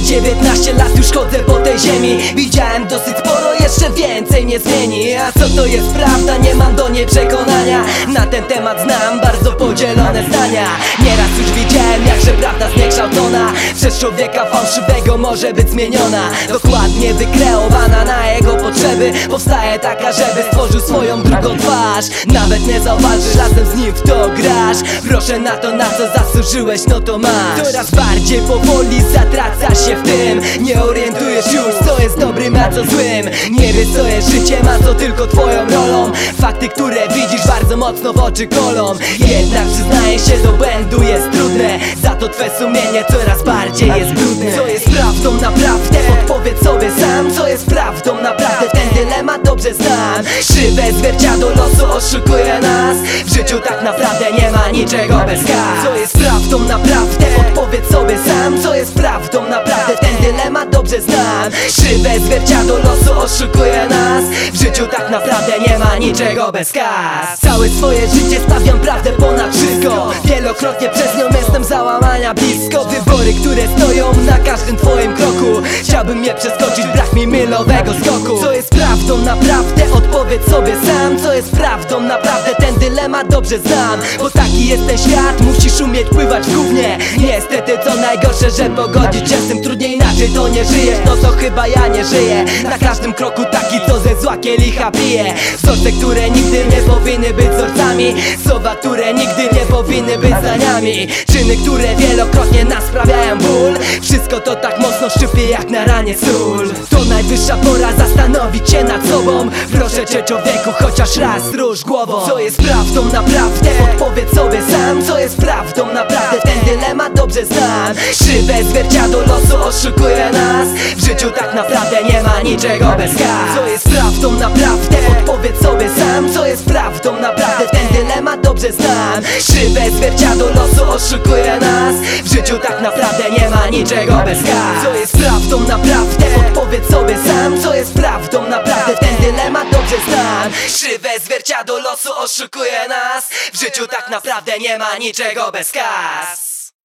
19 lat już chodzę po tej ziemi. Widziałem dosyć sporo, jeszcze więcej nie zmieni. A co to jest prawda? Nie mam do niej przekonania. Na ten temat znam bardzo podzielone zdania. Nieraz już widziałem, jakże prawda zniekształcona przez człowieka fałszywego może być zmieniona, dokładnie wykreowana na jego potrzeby. Powstaje taka, żeby stworzył swoją drugą twarz. Nawet nie zauważysz, razem z nim w to grasz. Proszę na to, na co zasłużyłeś, no to masz. Coraz bardziej powoli zatracasz się w tym. Nie orientujesz już, co jest dobrym, a co złym. Nie wiesz, co jest życiem, a co tylko twoją rolą. Fakty, które widzisz, bardzo mocno w oczy kolą. Jednak przyznaję się, do błędu jest trudne. Za to twe sumienie coraz bardziej jest brudne. Co jest prawdą naprawdę? Odpowiedz sobie sam. Co jest prawdą naprawdę? Ten dylemat dobrze znam. Krzywe zwierciadło losu oszukuje nas. W życiu tak naprawdę nie ma niczego bez kar. Co jest prawdą naprawdę? Odpowiedz sobie sam. Co jest prawdą naprawdę? Ten dylemat dobrze znam. Krzywe zwierciadło losu oszukuje nas. W życiu tak naprawdę nie ma niczego bez kar. Całe swoje życie stawiam prawdę ponad wszystko. Wielokrotnie przez nią jestem załamania blisko. Wybory, które stoją na każdym twoim kroku, chciałbym je przeskoczyć, brak mi mylowego skoku. Co jest prawdą naprawdę? Odpowiedz sobie sam. Co jest prawdą naprawdę? Ten dylemat dobrze znam. Bo taki jest ten świat, musisz umieć pływać w gównie. Niestety to najgorsze, że pogodzić się z tym trudniej. Inaczej to nie żyjesz, no to chyba ja nie żyję. Na każdym kroku taki, co ze zła kielicha pije. Wzorce, które nigdy nie powinny być wzorcami. Słowa, które nigdy nie powinny być zdaniami. Czyny, które wielokrotnie nas sprawiają ból. Wszystko to tak mocno szczypie jak na ranie sól. To najwyższa pora zastanowić się nad sobą. Proszę cię, człowieku, chociaż raz rusz głową. Co jest prawdą naprawdę? Odpowiedz sobie sam. Co jest prawdą naprawdę? Ten dylemat dobrze znam. Krzywe zwierciadło losu oszukuje nas. W życiu tak naprawdę nie ma niczego bez kar. Co jest prawdą naprawdę? Odpowiedz sobie sam. Co jest prawdą naprawdę? Ten dylemat dobrze znam. Krzywe zwierciadło losu oszukuje nas. W życiu tak naprawdę nie ma niczego bez kar. Co jest prawdą naprawdę? Odpowiedz sobie sam. Co jest prawdą naprawdę? Ten dylemat dobrze znam. Krzywe zwierciadło losu oszukuje nas. W życiu tak naprawdę nie ma niczego bez kar.